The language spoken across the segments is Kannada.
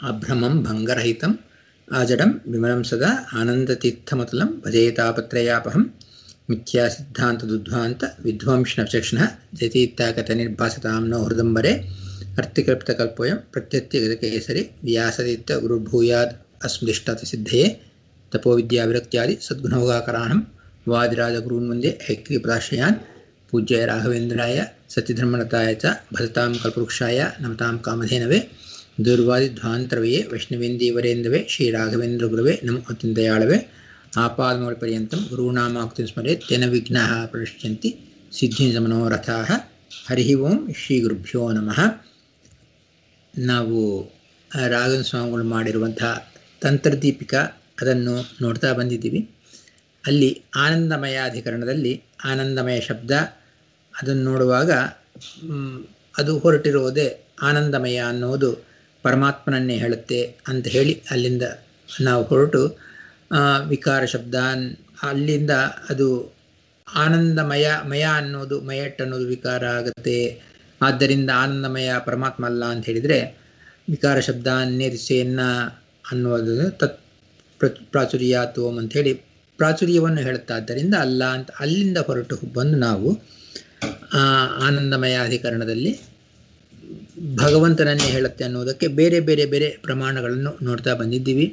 ಅಭ್ರಮಂ ಭಂಗರಹಿತಂ ಆಜಡಂ ವಿಮಲಂ ಸದಾ ಆನಂದತೀರ್ಥಮತುಲಂ ಭಜೇತಾಪತ್ರಯಾಪಹಂ ಮಿಥ್ಯಾ ಸಿದ್ಧಾಂತದುದ್ಧ್ವಾಂತ ವಿಧ್ವಂಸನಚಕ್ಷಣಃ ಜಯತೀರ್ಥಾಗತನಿರ್ಭಾಸತಾಂ ನೋ ಹೃದಂಬರೆ ಅರ್ಥಿಕಲ್ಪಿತಕಲ್ಪೋಯಂ ಪ್ರತ್ಯತ್ಯಗತಕೇಸರಿ ವ್ಯಾಸತೀರ್ಥ ಗುರುರ್ಭೂಯಾದ್ ಅಸ್ಮದಿಷ್ಟಾರ್ಥಸಿದ್ಧಯೇ ತಪೋವಿದ್ಯಾವಿರಕ್ತ್ಯಾದಿ ಸದ್ಗುಣೋಗಾಕರಾಣಂ ವಾದಿರಾಜಗುರೂನ್ ವಂದೇ ಐಕ್ಯಪ್ರಾಶ್ರಯಾನ್ ಪೂಜ್ಯಾಯ ರಾಘವೇಂದ್ರಾಯ ಸತ್ಯಧರ್ಮರತಾಯ ಚ ಭಜತಾಂ ಕಲ್ಪವೃಕ್ಷಾಯ ನಮತಾಂ ಕಾಮಧೇನವೇ ದುರ್ವಾದಿಧ್ವಾಂತರವೇ ವೈಷ್ಣವೇಂದೀವರೇಂದವೇ ಶ್ರೀರಾಘವೇಂದ್ರ ಗುರವೇ ನಮೋ ಅತ್ಯಂತಯಾಳವೇ ಆಪಾದಮೌಳಿಪರ್ಯಂತಂ ಗುರುನಾಮಾಕ್ತಿಂ ಸ್ಮರೇತ್ ತೇನ ವಿಘ್ನಾಃ ಪ್ರಣಶ್ಯಂತಿ ಸಿದ್ಧಿಂ ಮನೋರಥಾಃ. ಹರಿ ಓಂ ಶ್ರೀ ಗುರುಭ್ಯೋ ನಮಃ. ನಾವು ರಾಘವೇಂದ್ರ ಸ್ವಾಮಿಗಳು ಮಾಡಿರುವಂತಹ ತಂತ್ರದೀಪಿಕಾ ಅದನ್ನು ನೋಡ್ತಾ ಬಂದಿದ್ದೀವಿ. ಅಲ್ಲಿ ಆನಂದಮಯಾಧಿಕರಣದಲ್ಲಿ ಆನಂದಮಯ ಶಬ್ದ ಅದನ್ನು ನೋಡುವಾಗ ಅದು ಹೊರಟಿರುವುದೇ ಆನಂದಮಯ ಅನ್ನೋದು ಪರಮಾತ್ಮನನ್ನೇ ಹೇಳುತ್ತೆ ಅಂತ ಹೇಳಿ ಅಲ್ಲಿಂದ ನಾವು ಹೊರಟು ವಿಕಾರ ಶಬ್ದ ಅಲ್ಲಿಂದ ಅದು ಆನಂದಮಯ ಮಯ ಅನ್ನೋದು ಮಯಟ್ ಅನ್ನೋದು ವಿಕಾರ ಆಗುತ್ತೆ. ಆದ್ದರಿಂದ ಆನಂದಮಯ ಪರಮಾತ್ಮ ಅಲ್ಲ ಅಂತ ಹೇಳಿದರೆ ವಿಕಾರ ಶಬ್ದ ನೇರಿಸೆಯನ್ನ ಅನ್ನೋದು ತತ್ ಪ್ರಾಚುರ್ಯಾತೋಮ್ ಅಂತ ಹೇಳಿ ಪ್ರಾಚುರ್ಯವನ್ನು ಹೇಳುತ್ತಾ, ಆದ್ದರಿಂದ ಅಲ್ಲ ಅಂತ ಅಲ್ಲಿಂದ ಹೊರಟು ಬಂದು ನಾವು ಆನಂದಮಯ ಅಧಿಕರಣದಲ್ಲಿ ಭಗವಂತನನ್ನೇ ಹೇಳುತ್ತೆ ಅನ್ನೋದಕ್ಕೆ ಬೇರೆ ಬೇರೆ ಬೇರೆ ಪ್ರಮಾಣಗಳನ್ನು ನೋಡ್ತಾ ಬಂದಿದ್ದೀವಿ.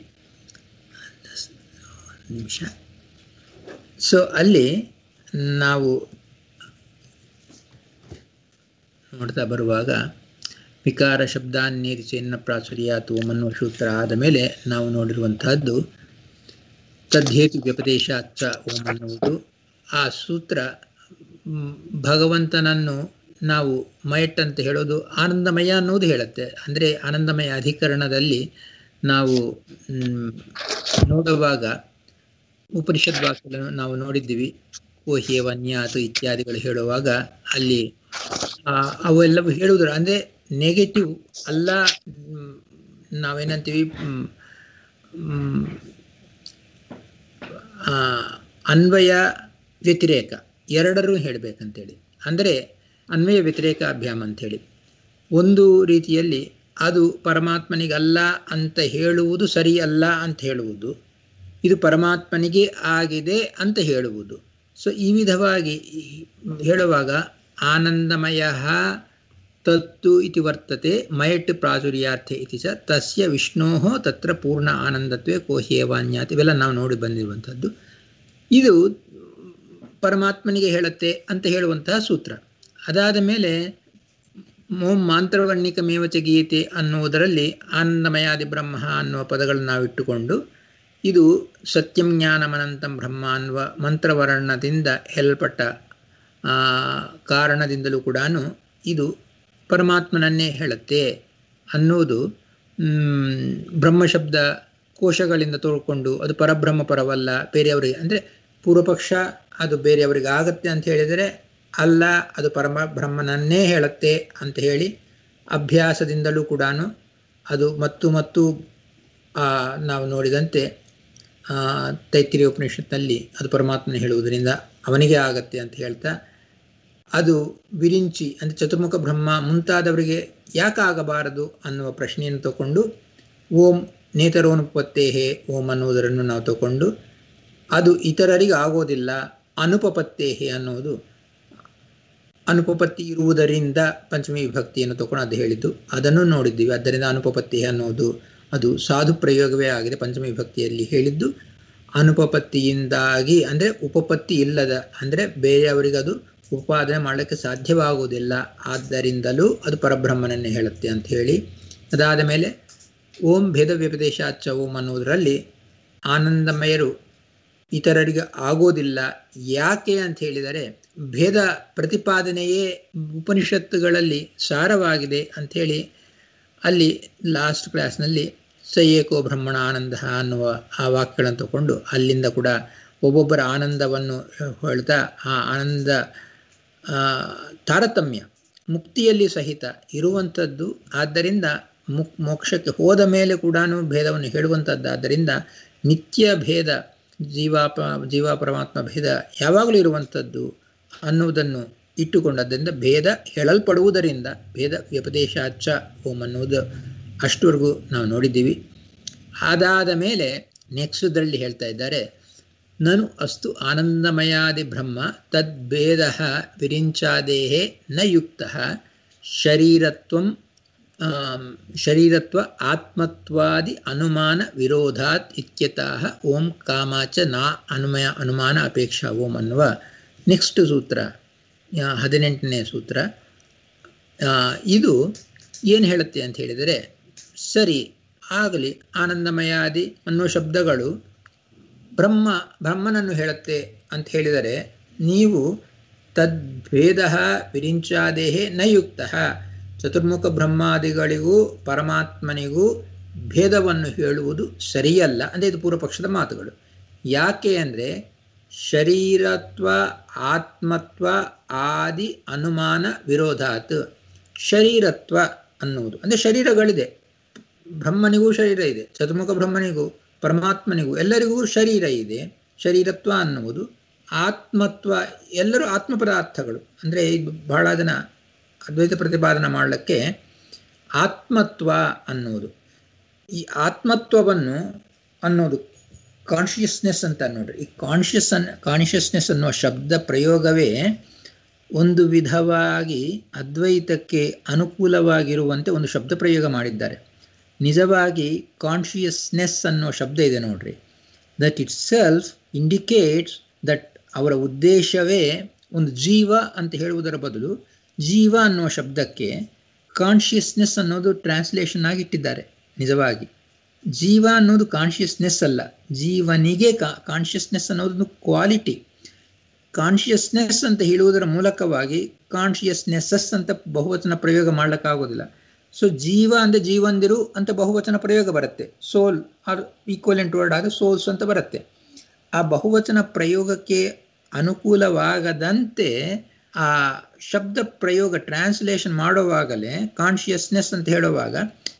ನಿಮಿಷ. ಸೊ ಅಲ್ಲಿ ನಾವು ನೋಡ್ತಾ ಬರುವಾಗ ವಿಕಾರ ಶಬ್ದಾನ್ನೇರಿಸೆನ್ನ ಪ್ರಾಚುರ್ಯಾತ್ ಓಂ ಅನ್ನುವ ಸೂತ್ರ ಆದ ಮೇಲೆ ನಾವು ನೋಡಿರುವಂತಹದ್ದು ತದ್ಹೇತು ವ್ಯಪದೇಶಾಚ್ಚ ಓಂ ಅನ್ನುವುದು. ಆ ಸೂತ್ರ ಭಗವಂತನನ್ನು ನಾವು ಮಯಟ್ ಅಂತ ಹೇಳೋದು ಆನಂದಮಯ ಅನ್ನೋದು ಹೇಳುತ್ತೆ. ಅಂದರೆ ಆನಂದಮಯ ಅಧಿಕರಣದಲ್ಲಿ ನಾವು ನೋಡುವಾಗ ಉಪನಿಷದ್ ವಾಕ್ಯಗಳನ್ನು ನಾವು ನೋಡಿದ್ದೀವಿ. ಓಹ್ಯವ ನ್ಯಾತು ಇತ್ಯಾದಿಗಳು ಹೇಳುವಾಗ ಅಲ್ಲಿ ಅವೆಲ್ಲವೂ ಹೇಳುವುದರ ಅಂದರೆ ನೆಗೆಟಿವ್ ಅಲ್ಲ, ನಾವೇನಂತೀವಿ ಅನ್ವಯ ವ್ಯತಿರೇಕ ಎರಡರೂ ಹೇಳಬೇಕಂತೇಳಿ. ಅಂದರೆ ಅನ್ವಯ ವ್ಯತಿರೇಕ ಅಭ್ಯಾಮ ಅಂಥೇಳಿ ಒಂದು ರೀತಿಯಲ್ಲಿ ಅದು ಪರಮಾತ್ಮನಿಗಲ್ಲ ಅಂತ ಹೇಳುವುದು ಸರಿ ಅಲ್ಲ ಅಂತ ಹೇಳುವುದು, ಇದು ಪರಮಾತ್ಮನಿಗೆ ಆಗಿದೆ ಅಂತ ಹೇಳುವುದು. ಸೊ ಈ ವಿಧವಾಗಿ ಹೇಳುವಾಗ ಆನಂದಮಯ ತತ್ತು ಇತಿ ವರ್ತತೆ ಮಯಟ್ ಪ್ರಾಚುರ್ಯಾರ್ಥೆ ಇತಿ ಚ ತಸ್ಯ ವಿಷ್ಣೋ ತತ್ರ ಪೂರ್ಣ ಆನಂದತ್ವೇ ಕೋಹ್ಯವಾನ್ಯಾತ್ ಇವೆಲ್ಲ ನಾವು ನೋಡಿ ಬಂದಿರುವಂಥದ್ದು. ಇದು ಪರಮಾತ್ಮನಿಗೆ ಹೇಳುತ್ತೆ ಅಂತ ಹೇಳುವಂತಹ ಸೂತ್ರ. ಅದಾದ ಮೇಲೆ ಓಂ ಮಾಂತ್ರವರ್ಣಿಕಮೇವಚ ಗೀತೆ ಅನ್ನುವುದರಲ್ಲಿ ಆನಂದಮಯಾದಿ ಬ್ರಹ್ಮ ಅನ್ನುವ ಪದಗಳನ್ನು ನಾವಿಟ್ಟುಕೊಂಡು ಇದು ಸತ್ಯಂ ಜ್ಞಾನಮನಂತಂ ಬ್ರಹ್ಮ ಅನ್ನುವ ಮಂತ್ರವರ್ಣದಿಂದ ಹೇಳಲ್ಪಟ್ಟ ಕಾರಣದಿಂದಲೂ ಕೂಡ ಇದು ಪರಮಾತ್ಮನನ್ನೇ ಹೇಳುತ್ತೆ ಅನ್ನುವುದು ಬ್ರಹ್ಮಶಬ್ದ ಕೋಶಗಳಿಂದ ತೋಡ್ಕೊಂಡು ಅದು ಪರಬ್ರಹ್ಮ ಪರವಲ್ಲ ಬೇರೆಯವರಿಗೆ, ಅಂದರೆ ಪೂರ್ವಪಕ್ಷ ಅದು ಬೇರೆಯವರಿಗೆ ಆಗತ್ತೆ ಅಂತ ಹೇಳಿದರೆ ಅಲ್ಲ, ಅದು ಬ್ರಹ್ಮನನ್ನೇ ಹೇಳುತ್ತೆ ಅಂತ ಹೇಳಿ ಅಭ್ಯಾಸದಿಂದಲೂ ಕೂಡ ಅದು ಮತ್ತು ನಾವು ನೋಡಿದಂತೆ ತೈತ್ತಿರೀಯ ಉಪನಿಷತ್ನಲ್ಲಿ ಅದು ಪರಮಾತ್ಮನ ಹೇಳುವುದರಿಂದ ಅವನಿಗೆ ಆಗತ್ತೆ ಅಂತ ಹೇಳ್ತಾ ಅದು ವಿರಿಂಚಿ ಅಂದರೆ ಚತುರ್ಮುಖ ಬ್ರಹ್ಮ ಮುಂತಾದವರಿಗೆ ಯಾಕಾಗಬಾರದು ಅನ್ನುವ ಪ್ರಶ್ನೆಯನ್ನು ತಗೊಂಡು ಓಂ ನೇತರೋನುಪತ್ತೇಹೇ ಓಂ ಅನ್ನುವುದನ್ನು ನಾವು ತಗೊಂಡು ಅದು ಇತರರಿಗೆ ಆಗೋದಿಲ್ಲ ಅನುಪಪತ್ತೇಹೇ ಅನ್ನೋದು ಅನುಪಪತ್ತಿ ಇರುವುದರಿಂದ ಪಂಚಮಿ ವಿಭಕ್ತಿಯನ್ನು ತಗೊಂಡು ಅದು ಹೇಳಿದ್ದು ಅದನ್ನು ನೋಡಿದ್ದೀವಿ. ಆದ್ದರಿಂದ ಅನುಪಪತ್ತಿ ಅನ್ನೋದು ಅದು ಸಾಧು ಪ್ರಯೋಗವೇ ಆಗಿದೆ. ಪಂಚಮಿ ವಿಭಕ್ತಿಯಲ್ಲಿ ಹೇಳಿದ್ದು ಅನುಪಪತ್ತಿಯಿಂದಾಗಿ ಅಂದರೆ ಉಪಪತ್ತಿ ಇಲ್ಲದ, ಅಂದರೆ ಬೇರೆಯವರಿಗೆ ಅದು ಉಪಾದನೆ ಮಾಡಲಿಕ್ಕೆ ಸಾಧ್ಯವಾಗುವುದಿಲ್ಲ, ಆದ್ದರಿಂದಲೂ ಅದು ಪರಬ್ರಹ್ಮನನ್ನೇ ಹೇಳುತ್ತೆ ಅಂತ ಹೇಳಿ. ಅದಾದ ಮೇಲೆ ಓಂ ಭೇದ ವ್ಯಪದೇಶಾಚ್ಚ ಓಂ ಅನ್ನೋದರಲ್ಲಿ ಆನಂದಮಯರು ಇತರರಿಗೆ ಆಗೋದಿಲ್ಲ. ಯಾಕೆ ಅಂತ ಹೇಳಿದರೆ ಭೇದ ಪ್ರತಿಪಾದನೆಯೇ ಉಪನಿಷತ್ತುಗಳಲ್ಲಿ ಸಾರವಾಗಿದೆ ಅಂಥೇಳಿ ಅಲ್ಲಿ ಲಾಸ್ಟ್ ಕ್ಲಾಸ್ನಲ್ಲಿ ಸ ಏಕೋ ಬ್ರಹ್ಮಣ ಆನಂದ ಅನ್ನುವ ಆ ವಾಕ್ಯಗಳನ್ನು ತಗೊಂಡು ಅಲ್ಲಿಂದ ಕೂಡ ಒಬ್ಬೊಬ್ಬರ ಆನಂದವನ್ನು ಹೇಳ್ತಾ ಆ ಆನಂದ ತಾರತಮ್ಯ ಮುಕ್ತಿಯಲ್ಲಿ ಸಹಿತ ಇರುವಂಥದ್ದು. ಆದ್ದರಿಂದ ಮೋಕ್ಷಕ್ಕೆ ಹೋದ ಮೇಲೆ ಕೂಡ ಭೇದವನ್ನು ಹೇಳುವಂಥದ್ದು. ಆದ್ದರಿಂದ ನಿತ್ಯ ಭೇದ ಜೀವ ಪರಮಾತ್ಮ ಭೇದ ಯಾವಾಗಲೂ ಇರುವಂಥದ್ದು ಅನ್ನುವುದನ್ನು ಇಟ್ಟುಕೊಂಡದ್ದರಿಂದ ಭೇದ ಹೇಳಲ್ಪಡುವುದರಿಂದ ಭೇದ ವ್ಯಪದೇಶಾಚ್ಚ ಓಂ ಅನ್ನುವುದು ಅಷ್ಟವರೆಗೂ ನಾವು ನೋಡಿದ್ದೀವಿ. ಅದಾದ ಮೇಲೆ ನೆಕ್ಸ್ಟ್ದಲ್ಲಿ ಹೇಳ್ತಾ ಇದ್ದಾರೆ, ನನು ಅಸ್ತು ಆನಂದಮಯಾದಿ ಬ್ರಹ್ಮ ತದ್ಭೇದ ವಿರಿಂಚಾದೇಹೇ ನ ಯುಕ್ತ ಶರೀರತ್ವ ಆತ್ಮತ್ವಾದಿ ಅನುಮಾನ ವಿರೋಧಾತ್ ಇತ್ಯತಃ ಓಂ ಕಾಮಾಚ ನಾ ಅನುಮಾನ ಅಪೇಕ್ಷಾ ಓಂ ಅನ್ನುವ ನೆಕ್ಸ್ಟ್ ಸೂತ್ರ, 18ನೇ ಸೂತ್ರ. ಇದು ಏನು ಹೇಳುತ್ತೆ ಅಂತ ಹೇಳಿದರೆ, ಸರಿ ಆಗಲಿ, ಆನಂದಮಯಾದಿ ಅನ್ನೋ ಶಬ್ದಗಳು ಬ್ರಹ್ಮನನ್ನು ಹೇಳುತ್ತೆ ಅಂತ ಹೇಳಿದರೆ, ನೀವು ತದ್ಭೇದ ವಿರಿಂಚಾದೇಹೇ ನ ಯುಕ್ತ, ಚತುರ್ಮುಖ ಬ್ರಹ್ಮಾದಿಗಳಿಗೂ ಪರಮಾತ್ಮನಿಗೂ ಭೇದವನ್ನು ಹೇಳುವುದು ಸರಿಯಲ್ಲ. ಅಂದರೆ ಇದು ಪೂರ್ವಪಕ್ಷದ ಮಾತುಗಳು. ಯಾಕೆ ಅಂದರೆ, ಶರೀರತ್ವ ಆತ್ಮತ್ವ ಆದಿ ಅನುಮಾನ ವಿರೋಧಾತ್. ಶರೀರತ್ವ ಅನ್ನುವುದು ಅಂದರೆ ಶರೀರಗಳಿದೆ, ಬ್ರಹ್ಮನಿಗೂ ಶರೀರ ಇದೆ, ಚತುರ್ಮುಖ ಬ್ರಹ್ಮನಿಗೂ ಪರಮಾತ್ಮನಿಗೂ ಎಲ್ಲರಿಗೂ ಶರೀರ ಇದೆ. ಶರೀರತ್ವ ಅನ್ನುವುದು, ಆತ್ಮತ್ವ ಎಲ್ಲರೂ ಆತ್ಮ ಪದಾರ್ಥಗಳು. ಅಂದರೆ ಬಹಳ ಜನ ಅದ್ವೈತ ಪ್ರತಿಪಾದನೆ ಮಾಡಲಿಕ್ಕೆ ಆತ್ಮತ್ವ ಅನ್ನುವುದು, ಈ ಆತ್ಮತ್ವವನ್ನು ಅನ್ನೋದು ಕಾನ್ಷಿಯಸ್ನೆಸ್ ಅಂತ ನೋಡ್ರಿ. ಈ ಕಾನ್ಷಿಯಸ್ನೆಸ್ ಅನ್ನುವ ಶಬ್ದ ಪ್ರಯೋಗವೇ ಒಂದು ವಿಧವಾಗಿ ಅದ್ವೈತಕ್ಕೆ ಅನುಕೂಲವಾಗಿರುವಂತೆ ಒಂದು ಶಬ್ದ ಪ್ರಯೋಗ ಮಾಡಿದ್ದಾರೆ. ನಿಜವಾಗಿ ಕಾನ್ಷಿಯಸ್ನೆಸ್ ಅನ್ನೋ ಶಬ್ದ ಇದೆ ನೋಡ್ರಿ, that itself indicates that ಅವರ ಉದ್ದೇಶವೇ ಒಂದು ಜೀವ ಅಂತ ಹೇಳುವುದರ ಬದಲು ಜೀವ ಅನ್ನುವ ಶಬ್ದಕ್ಕೆ ಕಾನ್ಷಿಯಸ್ನೆಸ್ ಅನ್ನೋದು ಟ್ರಾನ್ಸ್ಲೇಷನ್ ಆಗಿ ಇಟ್ಟಿದ್ದಾರೆ. ನಿಜವಾಗಿ ಜೀವ ಅನ್ನೋದು ಕಾನ್ಷಿಯಸ್ನೆಸ್ ಅಲ್ಲ, ಜೀವನಿಗೆ ಕಾನ್ಷಿಯಸ್ನೆಸ್ ಅನ್ನೋದು ಕ್ವಾಲಿಟಿ. ಕಾನ್ಷಿಯಸ್ನೆಸ್ ಅಂತ ಹೇಳುವುದರ ಮೂಲಕವಾಗಿ ಕಾನ್ಷಿಯಸ್ನೆಸ್ಸಸ್ ಅಂತ ಬಹುವಚನ ಪ್ರಯೋಗ ಮಾಡ್ಲಿಕ್ಕಾಗೋದಿಲ್ಲ. ಸೊ ಜೀವ ಅಂದರೆ ಜೀವಂದಿರು ಅಂತ ಬಹುವಚನ ಪ್ರಯೋಗ ಬರುತ್ತೆ, ಸೋಲ್ ಆರ್ ಈಕ್ವಲೆಂಟ್ ವರ್ಡ್ ಆದ ಸೋಲ್ಸ್ ಅಂತ ಬರುತ್ತೆ. ಆ ಬಹುವಚನ ಪ್ರಯೋಗಕ್ಕೆ ಅನುಕೂಲವಾಗದಂತೆ ಆ ಶಬ್ದ ಪ್ರಯೋಗ ಟ್ರಾನ್ಸ್ಲೇಷನ್ ಮಾಡುವಾಗಲೇ ಕಾನ್ಷಿಯಸ್ನೆಸ್ ಅಂತ ಹೇಳುವಾಗ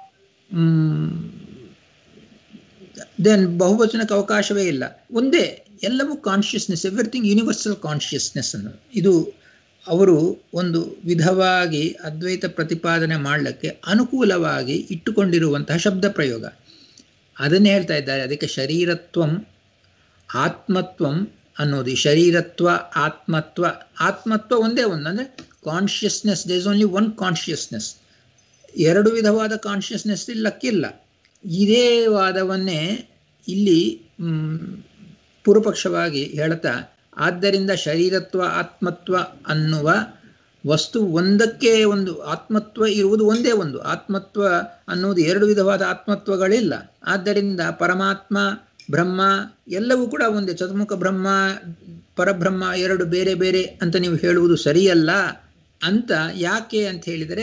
ದೆನ್ ಬಹುವಚನಕ್ಕೆ ಅವಕಾಶವೇ ಇಲ್ಲ. ಒಂದೇ, ಎಲ್ಲವೂ ಕಾನ್ಷಿಯಸ್ನೆಸ್, ಎವ್ರಿಥಿಂಗ್ ಯೂನಿವರ್ಸಲ್ ಕಾನ್ಷಿಯಸ್ನೆಸ್ ಅನ್ನು ಇದು ಅವರು ಒಂದು ವಿಧವಾಗಿ ಅದ್ವೈತ ಪ್ರತಿಪಾದನೆ ಮಾಡಲಿಕ್ಕೆ ಅನುಕೂಲವಾಗಿ ಇಟ್ಟುಕೊಂಡಿರುವಂತಹ ಶಬ್ದ ಪ್ರಯೋಗ. ಅದನ್ನೇ ಹೇಳ್ತಾ ಇದ್ದಾರೆ. ಅದಕ್ಕೆ ಶರೀರತ್ವಂ ಆತ್ಮತ್ವಂ ಅನ್ನೋದು, ಶರೀರತ್ವ ಆತ್ಮತ್ವ, ಆತ್ಮತ್ವ ಒಂದೇ ಒಂದು, ಅಂದರೆ consciousness, there is only one consciousness. ಎರಡು ವಿಧವಾದ ಕಾನ್ಷಿಯಸ್ನೆಸ್ ಇಲ್ಲಕ್ಕಿಲ್ಲ. ಇದೇ ವಾದವನ್ನೇ ಇಲ್ಲಿ ಪೂರ್ವಪಕ್ಷವಾಗಿ ಹೇಳ್ತಾ, ಆದ್ದರಿಂದ ಶರೀರತ್ವ ಆತ್ಮತ್ವ ಅನ್ನುವ ವಸ್ತು ಒಂದಕ್ಕೆ ಒಂದು, ಆತ್ಮತ್ವ ಇರುವುದು ಒಂದೇ ಒಂದು, ಆತ್ಮತ್ವ ಅನ್ನುವುದು ಎರಡು ವಿಧವಾದ ಆತ್ಮತ್ವಗಳಿಲ್ಲ. ಆದ್ದರಿಂದ ಪರಮಾತ್ಮ ಬ್ರಹ್ಮ ಎಲ್ಲವೂ ಕೂಡ ಒಂದೇ, ಚತುರ್ಮುಖ ಬ್ರಹ್ಮ ಪರಬ್ರಹ್ಮ ಎರಡು ಬೇರೆ ಬೇರೆ ಅಂತ ನೀವು ಹೇಳುವುದು ಸರಿಯಲ್ಲ ಅಂತ. ಯಾಕೆ ಅಂತ ಹೇಳಿದರೆ,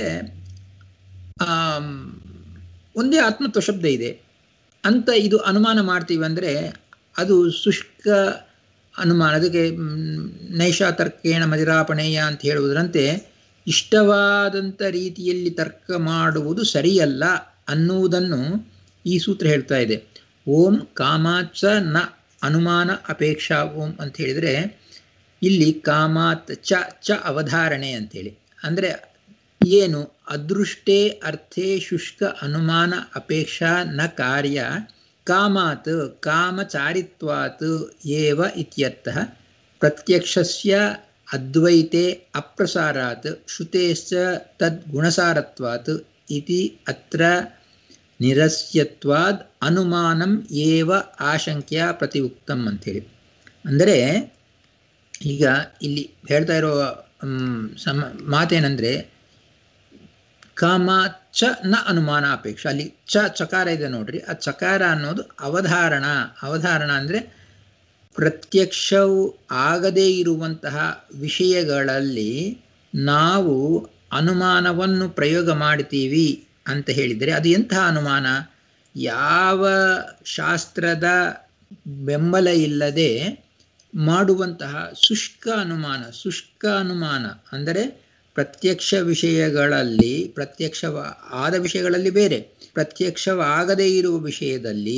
ಒಂದೇ ಆತ್ಮತ್ವ ಶಬ್ದ ಇದೆ ಅಂತ ಇದು ಅನುಮಾನ ಮಾಡ್ತೀವಿ ಅಂದರೆ ಅದು ಶುಷ್ಕ ಅನುಮಾನ. ಅದಕ್ಕೆ ನೈಷಾತರ್ಕೇಣ ಮದಿರಾಪಣೇಯ ಅಂತ ಹೇಳುವುದರಂತೆ ಇಷ್ಟವಾದಂಥ ರೀತಿಯಲ್ಲಿ ತರ್ಕ ಮಾಡುವುದು ಸರಿಯಲ್ಲ ಅನ್ನುವುದನ್ನು ಈ ಸೂತ್ರ ಹೇಳ್ತಾ ಇದೆ. ಓಂ ಕಾಮಾಚ ನ ಅನುಮಾನ ಅಪೇಕ್ಷಾ ಓಂ ಅಂತ ಹೇಳಿದರೆ, ಇಲ್ಲಿ ಕಾಮಾತ್ ಚ ಅವಧಾರಣೆ ಅಂಥೇಳಿ. ಅಂದರೆ ಏನು, ಅದೃಷ್ಟೇ ಅರ್ಥೇ ಶುಷ್ಕ ಅನುಮಾನ ಅಪೇಕ್ಷಾ ನ ಕಾರ್ಯ ಕಾಮಾತ್ ಕಾಮಚಾರಿತ್ವಾತ್ ಏವ ಇತ್ಯರ್ಥಃ ಪ್ರತ್ಯಕ್ಷಸ್ಯ ಅದ್ವೈತೆ ಅಪ್ರಸಾರಾತ್ ಶ್ರುತೇಶ್ಚ ತದ್ಗುಣಸಾರತ್ವಾತ್ ಇತಿ ಅತ್ರ ನಿರಸ್ಯತ್ವಾದ್ ಅನುಮಾನಂ ಏವ ಆಶಂಕ್ಯ ಪ್ರತಿಯುಕ್ತಂ ಅಂಥೇಳಿ. ಅಂದರೆ ಈಗ ಇಲ್ಲಿ ಹೇಳ್ತಾ ಇರೋ ಮಾತೇನೆಂದರೆ, ಕಾಮ ಚ ನ ಅನುಮಾನ ಅಪೇಕ್ಷೆ, ಅಲ್ಲಿ ಚಕಾರ ಇದೆ ನೋಡ್ರಿ, ಆ ಚಕಾರ ಅನ್ನೋದು ಅವಧಾರಣ. ಅವಧಾರಣ ಅಂದರೆ ಪ್ರತ್ಯಕ್ಷವು ಆಗದೇ ಇರುವಂತಹ ವಿಷಯಗಳಲ್ಲಿ ನಾವು ಅನುಮಾನವನ್ನು ಪ್ರಯೋಗ ಮಾಡ್ತೀವಿ ಅಂತ ಹೇಳಿದರೆ ಅದು ಎಂತಹ ಅನುಮಾನ? ಯಾವ ಶಾಸ್ತ್ರದ ಬೆಂಬಲ ಇಲ್ಲದೆ ಮಾಡುವಂತಹ ಶುಷ್ಕ ಅನುಮಾನ. ಶುಷ್ಕ ಅನುಮಾನ ಅಂದರೆ ಪ್ರತ್ಯಕ್ಷ ವಿಷಯಗಳಲ್ಲಿ, ಪ್ರತ್ಯಕ್ಷವಾದ ವಿಷಯಗಳಲ್ಲಿ ಬೇರೆ, ಪ್ರತ್ಯಕ್ಷವಾಗದೇ ಇರುವ ವಿಷಯದಲ್ಲಿ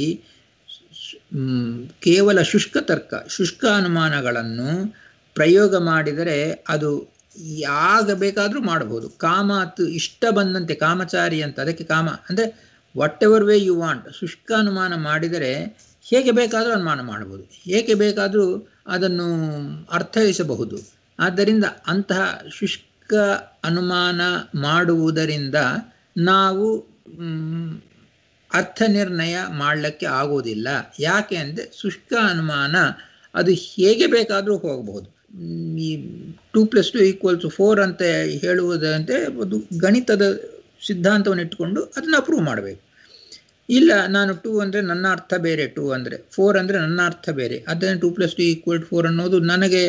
ಕೇವಲ ಶುಷ್ಕ ತರ್ಕ, ಶುಷ್ಕ ಅನುಮಾನಗಳನ್ನು ಪ್ರಯೋಗ ಮಾಡಿದರೆ ಅದು ಯಾಗ ಬೇಕಾದರೂ ಮಾಡಬಹುದು. ಕಾಮಾತ್ ಇಷ್ಟ ಬಂದಂತೆ, ಕಾಮಚಾರಿ ಅಂತ, ಅದಕ್ಕೆ ಕಾಮ ಅಂದರೆ whatever way you want. ಶುಷ್ಕ ಅನುಮಾನ ಮಾಡಿದರೆ ಹೇಗೆ ಬೇಕಾದರೂ ಅನುಮಾನ ಮಾಡಬಹುದು, ಹೇಗೆ ಬೇಕಾದರೂ ಅದನ್ನು ಅರ್ಥೈಸಬಹುದು. ಆದ್ದರಿಂದ ಅಂತಹ ಶುಷ್ಕ ಅನುಮಾನ ಮಾಡುವುದರಿಂದ ನಾವು ಅರ್ಥ ನಿರ್ಣಯ ಮಾಡಲಿಕ್ಕೆ ಆಗೋದಿಲ್ಲ. ಯಾಕೆ ಅಂದರೆ ಶುಷ್ಕ ಅನುಮಾನ ಅದು ಹೇಗೆ ಬೇಕಾದರೂ ಹೋಗಬಹುದು. ಈ 2+2 = 4 ಅಂತ ಹೇಳುವುದಂತೆ ಅದು ಗಣಿತದ ಸಿದ್ಧಾಂತವನ್ನು ಇಟ್ಟುಕೊಂಡು ಅದನ್ನು ಅಪ್ರೂವ್ ಮಾಡಬೇಕು. ಇಲ್ಲ, ನಾನು 2 ಅಂದರೆ ನನ್ನ ಅರ್ಥ ಬೇರೆ, 2 ಅಂದರೆ 4 ಅಂದರೆ ನನ್ನ ಅರ್ಥ ಬೇರೆ, ಅದನ್ನು 2+2 = 4 ಅನ್ನೋದು ನನಗೆ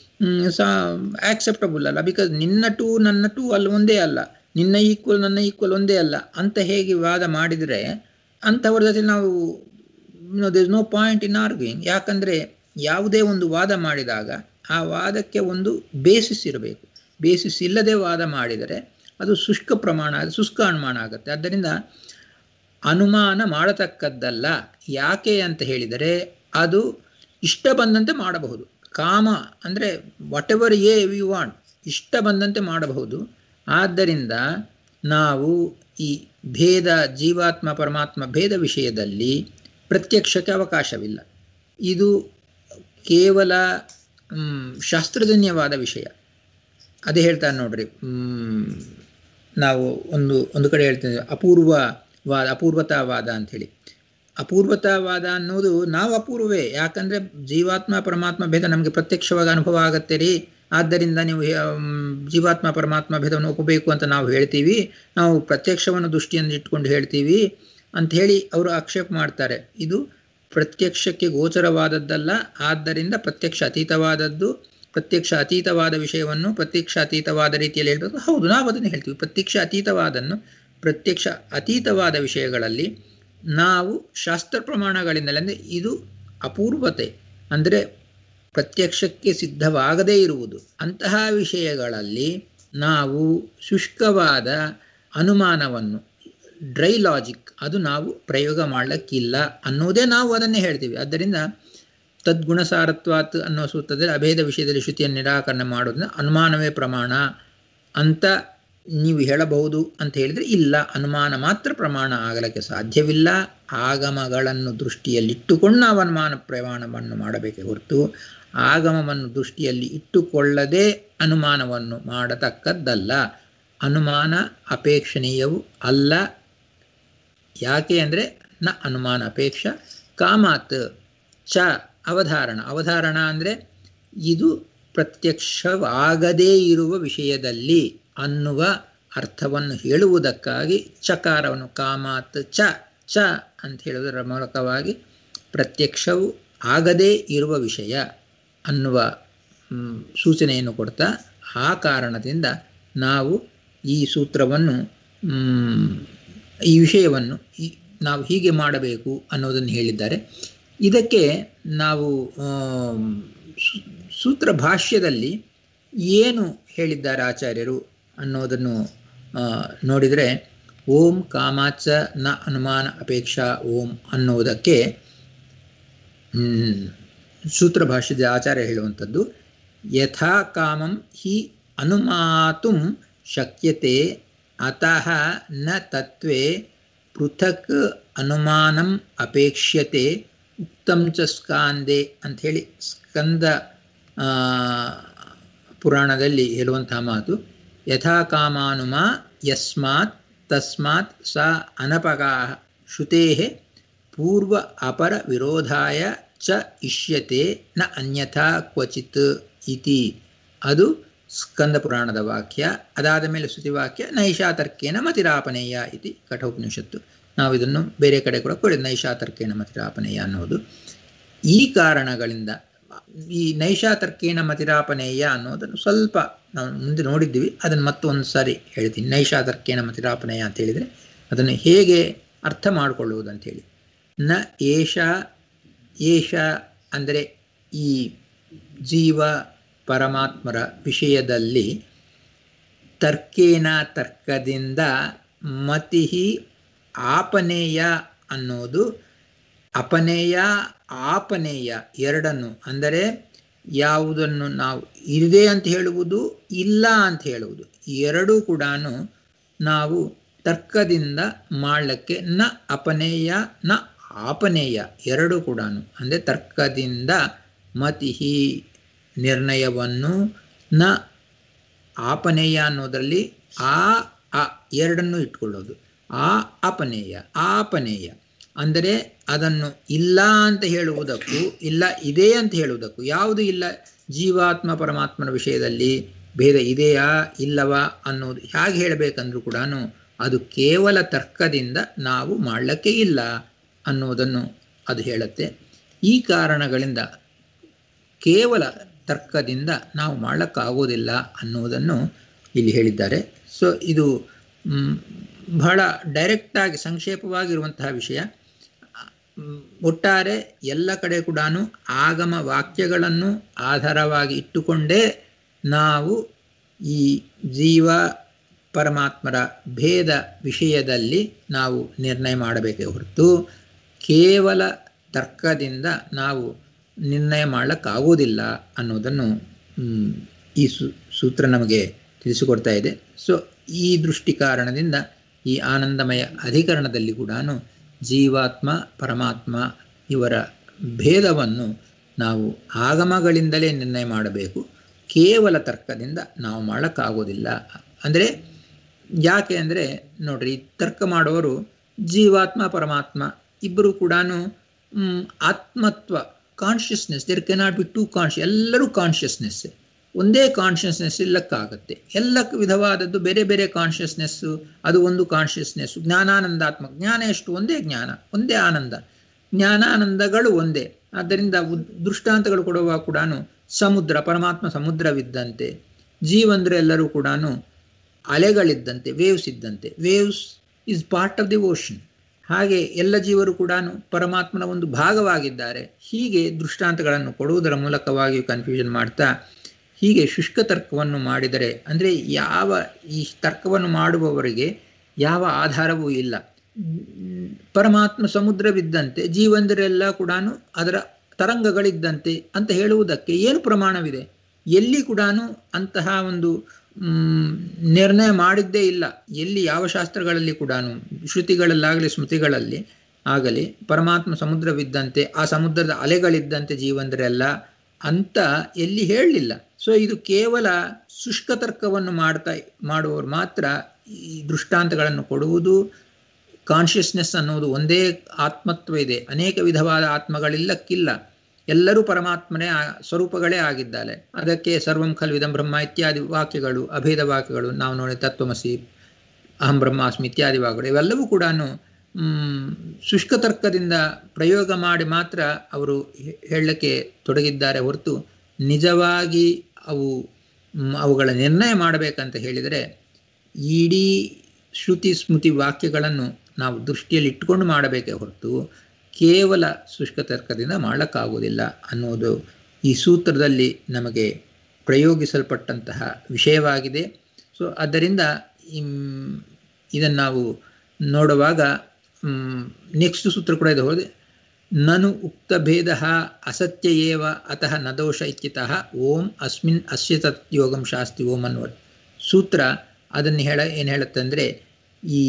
ಆಕ್ಸೆಪ್ಟಬಲ್ ಅಲ್ಲ. ಬಿಕಾಸ್ ನಿನ್ನ 2 ನನ್ನ 2 ಅಲ್ಲಿ ಒಂದೇ ಅಲ್ಲ, ನಿನ್ನ ಈಕ್ವಲ್ ನನ್ನ ಈಕ್ವಲ್ ಒಂದೇ ಅಲ್ಲ ಅಂತ ಹೇಗೆ ವಾದ ಮಾಡಿದರೆ ಅಂಥವ್ರ ಜೊತೆ ನಾವು there is no point in arguing. ಯಾಕಂದರೆ ಯಾವುದೇ ಒಂದು ವಾದ ಮಾಡಿದಾಗ ಆ ವಾದಕ್ಕೆ ಒಂದು ಬೇಸಿಸ್ ಇರಬೇಕು. ಬೇಸಿಸ್ ಇಲ್ಲದೆ ವಾದ ಮಾಡಿದರೆ ಅದು ಶುಷ್ಕ ಅನುಮಾನ ಆಗುತ್ತೆ. ಆದ್ದರಿಂದ ಅನುಮಾನ ಮಾಡತಕ್ಕದ್ದಲ್ಲ. ಯಾಕೆ ಅಂತ ಹೇಳಿದರೆ ಅದು ಇಷ್ಟ ಬಂದಂತೆ ಮಾಡಬಹುದು. ಕಾಮ ಅಂದರೆ ವಾಟ್ ಎವರ್ ವಿ ವಾಂಟ್, ಇಷ್ಟ ಬಂದಂತೆ ಮಾಡಬಹುದು. ಆದ್ದರಿಂದ ನಾವು ಈ ಭೇದ, ಜೀವಾತ್ಮ ಪರಮಾತ್ಮ ಭೇದ ವಿಷಯದಲ್ಲಿ ಪ್ರತ್ಯಕ್ಷಕ್ಕೆ ಅವಕಾಶವಿಲ್ಲ. ಇದು ಕೇವಲ ಶಾಸ್ತ್ರಜನ್ಯವಾದ ವಿಷಯ. ಅದೇ ಹೇಳ್ತಾರೆ ನೋಡ್ರಿ, ನಾವು ಒಂದು ಕಡೆ ಹೇಳ್ತೇವೆ ಅಪೂರ್ವತಾವಾದ ಅಂಥೇಳಿ. ಅಪೂರ್ವತಾವಾದ ಅನ್ನೋದು ನಾವು ಅಪೂರ್ವವೇ. ಯಾಕಂದರೆ ಜೀವಾತ್ಮ ಪರಮಾತ್ಮ ಭೇದ ನಮಗೆ ಪ್ರತ್ಯಕ್ಷವಾಗಿ ಅನುಭವ ಆಗತ್ತೆ ರೀ, ಆದ್ದರಿಂದ ನೀವು ಜೀವಾತ್ಮ ಪರಮಾತ್ಮ ಭೇದವನ್ನು ಒಪ್ಪಬೇಕು ಅಂತ ನಾವು ಹೇಳ್ತೀವಿ, ನಾವು ಪ್ರತ್ಯಕ್ಷವನ್ನು ದೃಷ್ಟಿಯನ್ನು ಇಟ್ಕೊಂಡು ಹೇಳ್ತೀವಿ ಅಂತ ಹೇಳಿ ಅವರು ಆಕ್ಷೇಪ ಮಾಡ್ತಾರೆ. ಇದು ಪ್ರತ್ಯಕ್ಷಕ್ಕೆ ಗೋಚರವಾದದ್ದಲ್ಲ. ಆದ್ದರಿಂದ ಪ್ರತ್ಯಕ್ಷ ಅತೀತವಾದದ್ದು. ಪ್ರತ್ಯಕ್ಷ ಅತೀತವಾದ ವಿಷಯವನ್ನು ಪ್ರತ್ಯಕ್ಷ ಅತೀತವಾದ ರೀತಿಯಲ್ಲಿ ಹೇಳಬೇಕು. ಹೌದು, ನಾವು ಅದನ್ನು ಹೇಳ್ತೀವಿ. ಪ್ರತ್ಯಕ್ಷ ಅತೀತವಾದ ವಿಷಯಗಳಲ್ಲಿ ನಾವು ಶಾಸ್ತ್ರ ಪ್ರಮಾಣಗಳಿಂದಲೇ, ಅಂದರೆ ಇದು ಅಪೂರ್ವತೆ ಅಂದರೆ ಪ್ರತ್ಯಕ್ಷಕ್ಕೆ ಸಿದ್ಧವಾಗದೇ ಇರುವುದು. ಅಂತಹ ವಿಷಯಗಳಲ್ಲಿ ನಾವು ಶುಷ್ಕವಾದ ಅನುಮಾನವನ್ನು, ಡ್ರೈ ಲಾಜಿಕ್, ಅದು ನಾವು ಪ್ರಯೋಗ ಮಾಡಲಿಕ್ಕಿಲ್ಲ ಅನ್ನೋದೇ ನಾವು ಅದನ್ನೇ ಹೇಳ್ತೀವಿ. ಆದ್ದರಿಂದ ತದ್ಗುಣಸಾರತ್ವಾತ್ ಅನ್ನೋ ಸೂತ್ರದಲ್ಲಿ ಅಭೇದ ವಿಷಯದಲ್ಲಿ ಶ್ರುತಿಯನ್ನು ನಿರಾಕರಣೆ ಮಾಡೋದನ್ನ ಅನುಮಾನವೇ ಪ್ರಮಾಣ ಅಂತ ನೀವು ಹೇಳಬಹುದು ಅಂತ ಹೇಳಿದರೆ ಇಲ್ಲ, ಅನುಮಾನ ಮಾತ್ರ ಪ್ರಮಾಣ ಆಗಲಿಕ್ಕೆ ಸಾಧ್ಯವಿಲ್ಲ. ಆಗಮಗಳನ್ನು ದೃಷ್ಟಿಯಲ್ಲಿಟ್ಟುಕೊಂಡು ನಾವು ಅನುಮಾನ ಪ್ರಮಾಣವನ್ನು ಮಾಡಬೇಕೇ ಹೊರತು ಆಗಮವನ್ನು ದೃಷ್ಟಿಯಲ್ಲಿ ಇಟ್ಟುಕೊಳ್ಳದೆ ಅನುಮಾನವನ್ನು ಮಾಡತಕ್ಕದ್ದಲ್ಲ. ಅನುಮಾನ ಅಪೇಕ್ಷಣೀಯವೂ ಅಲ್ಲ. ಯಾಕೆ ಅಂದರೆ ನ ಅನುಮಾನ ಅಪೇಕ್ಷ ಕಾಮಾತ್ ಚ ಅವಧಾರಣ ಅಂದರೆ ಇದು ಪ್ರತ್ಯಕ್ಷವಾಗದೇ ಇರುವ ವಿಷಯದಲ್ಲಿ ಅನ್ನುವ ಅರ್ಥವನ್ನು ಹೇಳುವುದಕ್ಕಾಗಿ ಚಕಾರವನ್ನು ಕಾಮಾತ್ ಚ ಅಂತ ಹೇಳುವುದರ ಮೂಲಕವಾಗಿ ಪ್ರತ್ಯಕ್ಷವು ಆಗದೇ ಇರುವ ವಿಷಯ ಅನ್ನುವ ಸೂಚನೆಯನ್ನು ಕೊಡ್ತಾ, ಆ ಕಾರಣದಿಂದ ನಾವು ಈ ಸೂತ್ರವನ್ನು, ಈ ವಿಷಯವನ್ನು ನಾವು ಹೀಗೆ ಮಾಡಬೇಕು ಅನ್ನೋದನ್ನು ಹೇಳಿದ್ದಾರೆ. ಇದಕ್ಕೆ ನಾವು ಸೂತ್ರ ಭಾಷ್ಯದಲ್ಲಿ ಏನು ಹೇಳಿದ್ದಾರೆ ಆಚಾರ್ಯರು ಅನ್ನೋದನ್ನು ನೋಡಿದರೆ, ಓಂ ಕಾಮಾಚ ನ ಅನುಮಾನ ಅಪೇಕ್ಷಾ ಓಂ ಅನ್ನೋದಕ್ಕೆ ಸೂತ್ರ ಭಾಷ್ಯದ ಆಚಾರ್ಯ ಹೇಳುವಂಥದ್ದು, ಯಥಾ ಕಾಮಂ ಹಿ ಅನುಮಾತುಂ ಶಕ್ಯತೆ ಅತಃ ನ ತತ್ವೇ ಪೃಥಕ್ ಅನುಮಾನಂ ಅಪೇಕ್ಷ್ಯತೆ ಉಕ್ತಂ ಚ ಸ್ಕಾಂದೆ ಅಂಥೇಳಿ ಸ್ಕಂದ ಪುರಾಣದಲ್ಲಿ ಹೇಳುವಂತಹ ಮಾತು. ಯಥಾ ಕಾಮಾನುಮ ಯಸ್ಮಾತ್ ತಸ್ಮಾತ್ ಸ ಅನಪಗಾ ಶ್ರುತೇ ಪೂರ್ವ ಅಪರ ವಿರೋಧಾಯ ಚ ಇಷ್ಯತೆ ನ ಅನ್ಯಥಾ ಕ್ವಚಿತ್ ಇತಿ. ಅದು ಸ್ಕಂದ ಪುರಾಣದ ವಾಕ್ಯ. ಅದಾದ ಮೇಲೆ ಶ್ರುತಿವಾಕ್ಯ ನೈಷಾತರ್ಕೇನ ಮತಿರಾಪನೇಯ ಇತಿ ಕಠೋಪನಿಷತ್ತು. ನಾವು ಇದನ್ನು ಬೇರೆ ಕಡೆ ಕೂಡ ಕೊಡಿದ ನೈಷಾತರ್ಕೇನ ಮತಿರಾಪನೇಯ ಅನ್ನೋದು. ಈ ಕಾರಣಗಳಿಂದ ಈ ನೈಷಾತರ್ಕೇನ ಮತಿರಾಪನೇಯ ಅನ್ನೋದನ್ನು ಸ್ವಲ್ಪ ನಾವು ಮುಂದೆ ನೋಡಿದ್ದೀವಿ, ಅದನ್ನು ಮತ್ತೊಂದು ಸಾರಿ ಹೇಳ್ತೀನಿ. ನೈಷಾತರ್ಕೇನ ಮತಿರಾಪನೇಯ ಅಂತ ಹೇಳಿದರೆ ಅದನ್ನು ಹೇಗೆ ಅರ್ಥ ಮಾಡಿಕೊಳ್ಳುವುದು ಅಂಥೇಳಿ. ನ ಏಷ ಅಂದರೆ ಈ ಜೀವ ಪರಮಾತ್ಮರ ವಿಷಯದಲ್ಲಿ ತರ್ಕದಿಂದ ಮತಿ ಆಪನೇಯ ಅನ್ನೋದು, ಅಪನೇಯ ಆಪನೇಯ ಎರಡನ್ನು, ಅಂದರೆ ಯಾವುದನ್ನು ನಾವು ಇದೆ ಅಂತ ಹೇಳುವುದು, ಇಲ್ಲ ಅಂತ ಹೇಳುವುದು, ಎರಡೂ ಕೂಡ ನಾವು ತರ್ಕದಿಂದ ಮಾಡಲಿಕ್ಕೆ ನ ಅಪನೇಯ ನ ಆಪನೇಯ ಎರಡು ಕೂಡ, ಅಂದರೆ ತರ್ಕದಿಂದ ಮತಿಹಿ ನಿರ್ಣಯವನ್ನು, ನ ಆಪನೇಯ ಅನ್ನೋದರಲ್ಲಿ ಆ ಎರಡನ್ನು ಇಟ್ಕೊಳ್ಳೋದು. ಅಪನೇಯ ಆಪನೇಯ ಅಂದರೆ ಅದನ್ನು ಇಲ್ಲ ಅಂತ ಹೇಳುವುದಕ್ಕೂ ಇಲ್ಲ ಇದೆ ಅಂತ ಹೇಳುವುದಕ್ಕೂ. ಯಾವುದು ಇಲ್ಲ? ಜೀವಾತ್ಮ ಪರಮಾತ್ಮನ ವಿಷಯದಲ್ಲಿ ಭೇದ ಇದೆಯಾ ಇಲ್ಲವಾ ಅನ್ನೋದು ಹೇಗೆ ಹೇಳಬೇಕಂದ್ರೂ ಕೂಡ ಅದು ಕೇವಲ ತರ್ಕದಿಂದ ನಾವು ಮಾಡಲಿಕ್ಕೆ ಇಲ್ಲ ಅನ್ನೋದನ್ನು ಅದು ಹೇಳುತ್ತೆ. ಈ ಕಾರಣಗಳಿಂದ ಕೇವಲ ತರ್ಕದಿಂದ ನಾವು ಮಾಡಲಿಕ್ಕಾಗೋದಿಲ್ಲ ಅನ್ನೋದನ್ನು ಇಲ್ಲಿ ಹೇಳಿದ್ದಾರೆ. ಸೊ ಇದು ಬಹಳ ಡೈರೆಕ್ಟಾಗಿ ಸಂಕ್ಷೇಪವಾಗಿರುವಂತಹ ವಿಷಯ. ಒಟ್ಟಾರೆ ಎಲ್ಲ ಕಡೆ ಕೂಡ ಆಗಮ ವಾಕ್ಯಗಳನ್ನು ಆಧಾರವಾಗಿ ಇಟ್ಟುಕೊಂಡೇ ನಾವು ಈ ಜೀವ ಪರಮಾತ್ಮರ ಭೇದ ವಿಷಯದಲ್ಲಿ ನಾವು ನಿರ್ಣಯ ಮಾಡಬೇಕೇ ಹೊರತು ಕೇವಲ ತರ್ಕದಿಂದ ನಾವು ನಿರ್ಣಯ ಮಾಡಲಿಕ್ಕಾಗೋದಿಲ್ಲ ಅನ್ನೋದನ್ನು ಈ ಸೂತ್ರ ನಮಗೆ ತಿಳಿಸಿಕೊಡ್ತಾ ಇದೆ. ಸೊ ಈ ದೃಷ್ಟಿ ಕಾರಣದಿಂದ ಈ ಆನಂದಮಯ ಅಧಿಕರಣದಲ್ಲಿ ಕೂಡ ಜೀವಾತ್ಮ ಪರಮಾತ್ಮ ಇವರ ಭೇದವನ್ನು ನಾವು ಆಗಮಗಳಿಂದಲೇ ನಿರ್ಣಯ ಮಾಡಬೇಕು, ಕೇವಲ ತರ್ಕದಿಂದ ನಾವು ಮಾಡೋಕ್ಕಾಗೋದಿಲ್ಲ. ಅಂದರೆ ಯಾಕೆ ಅಂದರೆ ನೋಡ್ರಿ, ತರ್ಕ ಮಾಡುವವರು ಜೀವಾತ್ಮ ಪರಮಾತ್ಮ ಇಬ್ಬರು ಕೂಡ ಆತ್ಮತ್ವ consciousness, there cannot be two ಎಲ್ಲರೂ ಕಾನ್ಷಿಯಸ್ನೆಸ್, ಒಂದೇ ಕಾನ್ಷಿಯಸ್ನೆಸ್ ಇಲ್ಲಕ್ಕಾಗತ್ತೆ. ಎಲ್ಲ ವಿಧವಾದದ್ದು ಬೇರೆ ಬೇರೆ ಕಾನ್ಷಿಯಸ್ನೆಸ್ಸು, ಅದು ಒಂದು ಕಾನ್ಷಿಯಸ್ನೆಸ್ಸು. ಜ್ಞಾನಾನಂದಾತ್ಮಕ, ಜ್ಞಾನ ಎಷ್ಟು? ಒಂದೇ ಜ್ಞಾನ, ಒಂದೇ ಆನಂದ, ಜ್ಞಾನಾನಂದಗಳು ಒಂದೇ. ಆದ್ದರಿಂದ ದೃಷ್ಟಾಂತಗಳು ಕೊಡುವಾಗ ಕೂಡ ಸಮುದ್ರ, ಪರಮಾತ್ಮ ಸಮುದ್ರವಿದ್ದಂತೆ, ಜೀವಂದ್ರೆ ಎಲ್ಲರೂ ಕೂಡ ಅಲೆಗಳಿದ್ದಂತೆ, ವೇವ್ಸ್ ಇದ್ದಂತೆ. Waves is part of the ocean. ಹಾಗೆ ಎಲ್ಲ ಜೀವರು ಕೂಡ ಪರಮಾತ್ಮನ ಒಂದು ಭಾಗವಾಗಿದ್ದಾರೆ. ಹೀಗೆ ದೃಷ್ಟಾಂತಗಳನ್ನು ಕೊಡುವುದರ ಮೂಲಕವಾಗಿ ಕನ್ಫ್ಯೂಷನ್ ಮಾಡ್ತಾ ಹೀಗೆ ಶುಷ್ಕ ತರ್ಕವನ್ನು ಮಾಡಿದರೆ, ಅಂದರೆ ಈ ತರ್ಕವನ್ನು ಮಾಡುವವರಿಗೆ ಯಾವ ಆಧಾರವೂ ಇಲ್ಲ. ಪರಮಾತ್ಮ ಸಮುದ್ರವಿದ್ದಂತೆ, ಜೀವಂದರೆಲ್ಲ ಕೂಡ ಅದರ ತರಂಗಗಳಿದ್ದಂತೆ ಅಂತ ಹೇಳುವುದಕ್ಕೆ ಏನು ಪ್ರಮಾಣವಿದೆ? ಎಲ್ಲಿ ಕೂಡ ಅಂತಹ ಒಂದು ನಿರ್ಣಯ ಮಾಡಿದ್ದೇ ಇಲ್ಲ. ಎಲ್ಲಿ ಯಾವ ಶಾಸ್ತ್ರಗಳಲ್ಲಿ ಕೂಡ, ಶ್ರುತಿಗಳಲ್ಲಾಗಲಿ ಸ್ಮೃತಿಗಳಲ್ಲಿ ಆಗಲಿ, ಪರಮಾತ್ಮ ಸಮುದ್ರವಿದ್ದಂತೆ, ಆ ಸಮುದ್ರದ ಅಲೆಗಳಿದ್ದಂತೆ ಜೀವಂದರೆಲ್ಲ ಅಂತ ಎಲ್ಲಿ ಹೇಳಲಿಲ್ಲ. ಸೊ ಇದು ಕೇವಲ ಶುಷ್ಕ ತರ್ಕವನ್ನು ಮಾಡುವವರು ಮಾತ್ರ ಈ ದೃಷ್ಟಾಂತಗಳನ್ನು ಕೊಡುವುದು. ಕಾನ್ಷಿಯಸ್ನೆಸ್ ಅನ್ನೋದು ಒಂದೇ ಆತ್ಮತ್ವ ಇದೆ, ಅನೇಕ ವಿಧವಾದ ಆತ್ಮಗಳಿಲ್ಲಕ್ಕಿಲ್ಲ, ಎಲ್ಲರೂ ಪರಮಾತ್ಮನೇ ಸ್ವರೂಪಗಳೇ ಆಗಿದ್ದಾರೆ. ಅದಕ್ಕೆ ಸರ್ವಂ ಖಲ್ವಿದಂ ಬ್ರಹ್ಮ ಇತ್ಯಾದಿ ವಾಕ್ಯಗಳು, ಅಭೇದ ವಾಕ್ಯಗಳು ನಾವು ನೋಡಿ, ತತ್ವಮಸಿ, ಅಹಂ ಬ್ರಹ್ಮಾಸ್ಮಿ ಇತ್ಯಾದಿ ವಾಕ್ಯಗಳು ಇವೆಲ್ಲವೂ ಕೂಡ ಶುಷ್ಕ ತರ್ಕದಿಂದ ಪ್ರಯೋಗ ಮಾಡಿ ಮಾತ್ರ ಅವರು ಹೇಳಲಿಕ್ಕೆ ತೊಡಗಿದ್ದಾರೆ ಹೊರತು ನಿಜವಾಗಿ ಅವುಗಳ ನಿರ್ಣಯ ಮಾಡಬೇಕಂತ ಹೇಳಿದರೆ ಇಡೀ ಶ್ರುತಿ ಸ್ಮೃತಿ ವಾಕ್ಯಗಳನ್ನು ನಾವು ದೃಷ್ಟಿಯಲ್ಲಿ ಇಟ್ಟುಕೊಂಡು ಮಾಡಬೇಕೇ ಹೊರತು ಕೇವಲ ಶುಷ್ಕ ತರ್ಕದಿಂದ ಮಾಡಲಿಕ್ಕಾಗುವುದಿಲ್ಲ ಅನ್ನೋದು ಈ ಸೂತ್ರದಲ್ಲಿ ನಮಗೆ ಪ್ರಯೋಗಿಸಲ್ಪಟ್ಟಂತಹ ವಿಷಯವಾಗಿದೆ. ಸೊ ಆದ್ದರಿಂದ ಇದನ್ನು ನಾವು ನೋಡುವಾಗ ನೆಕ್ಸ್ಟ್ ಸೂತ್ರ ಕೂಡ ಇದು ಹೋದೆ, ನನು ಉಕ್ತ ಭೇದ ಅಸತ್ಯ ಏವ ಅತಃ ನ ದೋಷ ಇತ್ಯತಃ ಓಂ ಅಸ್ಮಿನ್ ಅಸ್ಯ ತತ್ಯೋಗಂ ಶಾಸ್ತಿ ಓಂ ಅನ್ನುವ ಸೂತ್ರ ಅದನ್ನು ಏನು ಹೇಳುತ್ತಂದರೆ, ಈ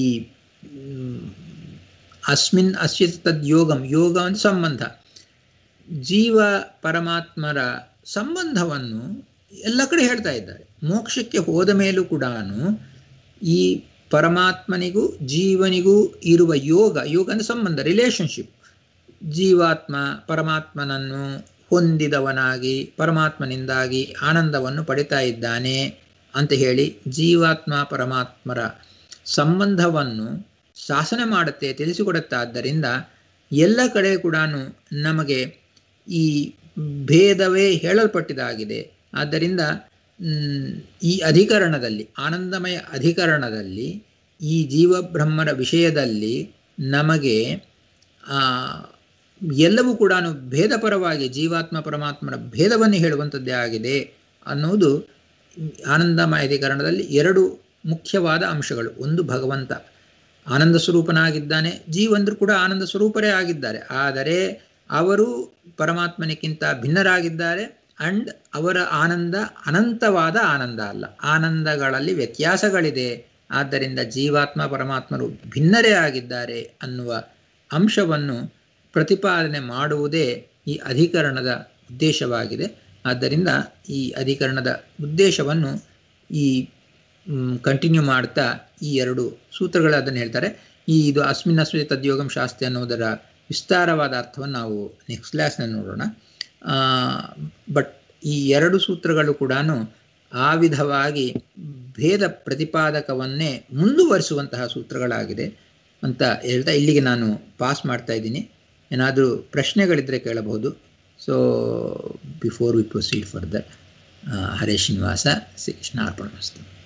ಅಸ್ಮಿನ್ ಅಸ್ಯ ತದ್ಯೋಗಂ, ಯೋಗ ಒಂದು ಸಂಬಂಧ, ಜೀವ ಪರಮಾತ್ಮರ ಸಂಬಂಧವನ್ನು ಎಲ್ಲ ಕಡೆ ಹೇಳ್ತಾ ಇದ್ದಾರೆ. ಮೋಕ್ಷಕ್ಕೆ ಹೋದ ಮೇಲೂ ಕೂಡ ಈ ಪರಮಾತ್ಮನಿಗೂ ಜೀವನಿಗೂ ಇರುವ ಯೋಗ ಅಂದರೆ ಸಂಬಂಧ, ರಿಲೇಷನ್ಶಿಪ್, ಜೀವಾತ್ಮ ಪರಮಾತ್ಮನನ್ನು ಹೊಂದಿದವನಾಗಿ ಪರಮಾತ್ಮನಿಂದಾಗಿ ಆನಂದವನ್ನು ಪಡಿತಾ ಇದ್ದಾನೆ ಅಂತ ಹೇಳಿ ಜೀವಾತ್ಮ ಪರಮಾತ್ಮರ ಸಂಬಂಧವನ್ನು ಶಾಸನ ಮಾಡುತ್ತೆ, ತಿಳಿಸಿಕೊಡುತ್ತಾದ್ದರಿಂದ ಎಲ್ಲ ಕಡೆ ಕೂಡ ನಮಗೆ ಈ ಭೇದವೇ ಹೇಳಲ್ಪಟ್ಟಿದ್ದಾಗಿದೆ. ಆದ್ದರಿಂದ ಈ ಅಧಿಕರಣದಲ್ಲಿ, ಆನಂದಮಯ ಅಧಿಕರಣದಲ್ಲಿ, ಈ ಜೀವಬ್ರಹ್ಮರ ವಿಷಯದಲ್ಲಿ ನಮಗೆ ಎಲ್ಲವೂ ಕೂಡ ಭೇದಪರವಾಗಿ ಜೀವಾತ್ಮ ಪರಮಾತ್ಮರ ಭೇದವನ್ನು ಹೇಳುವಂಥದ್ದೇ ಆಗಿದೆ ಅನ್ನೋದು ಆನಂದಮಯ ಅಧಿಕರಣದಲ್ಲಿ ಎರಡು ಮುಖ್ಯವಾದ ಅಂಶಗಳು. ಒಂದು, ಭಗವಂತ ಆನಂದ ಸ್ವರೂಪನಾಗಿದ್ದಾನೆ, ಜೀವಂದರು ಕೂಡ ಆನಂದ ಸ್ವರೂಪರೇ ಆಗಿದ್ದಾರೆ, ಆದರೆ ಅವರು ಪರಮಾತ್ಮನಿಗಿಂತ ಭಿನ್ನರಾಗಿದ್ದಾರೆ. ಅಂಡ್ ಅವರ ಆನಂದ ಅನಂತವಾದ ಆನಂದ ಅಲ್ಲ, ಆನಂದಗಳಲ್ಲಿ ವ್ಯತ್ಯಾಸಗಳಿದೆ ಆದ್ದರಿಂದ ಜೀವಾತ್ಮ ಪರಮಾತ್ಮರು ಭಿನ್ನರೇ ಆಗಿದ್ದಾರೆ ಅನ್ನುವ ಅಂಶವನ್ನು ಪ್ರತಿಪಾದನೆ ಮಾಡುವುದೇ ಈ ಅಧಿಕರಣದ ಉದ್ದೇಶವಾಗಿದೆ. ಆದ್ದರಿಂದ ಈ ಅಧಿಕರಣದ ಉದ್ದೇಶವನ್ನು ಈ ಕಂಟಿನ್ಯೂ ಮಾಡ್ತಾ ಈ ಎರಡು ಸೂತ್ರಗಳು ಅದನ್ನು ಹೇಳ್ತಾರೆ. ಇದು ಅಸ್ಮಿನ್ ಅಸ್ಮಿ ತದ್ಯೋಗಂ ಶಾಸ್ತ್ರಿ ಅನ್ನೋದರ ವಿಸ್ತಾರವಾದ ಅರ್ಥವನ್ನು ನಾವು ನೆಕ್ಸ್ಟ್ ಕ್ಲಾಸ್ನಲ್ಲಿ ನೋಡೋಣ. ಬಟ್ ಈ ಎರಡು ಸೂತ್ರಗಳು ಕೂಡ ಆ ವಿಧವಾಗಿ ಭೇದ ಪ್ರತಿಪಾದಕವನ್ನೇ ಮುಂದುವರಿಸುವಂತಹ ಸೂತ್ರಗಳಾಗಿದೆ ಅಂತ ಹೇಳ್ತಾ ಇಲ್ಲಿಗೆ ನಾನು ಪಾಸ್ ಮಾಡ್ತಾ ಇದ್ದೀನಿ. ಏನಾದರೂ ಪ್ರಶ್ನೆಗಳಿದ್ದರೆ ಕೇಳಬಹುದು. So before we proceed further, Hare Srinivasa, Shri ಕೃಷ್ಣಾರ್ಪಣಮಸ್ತು.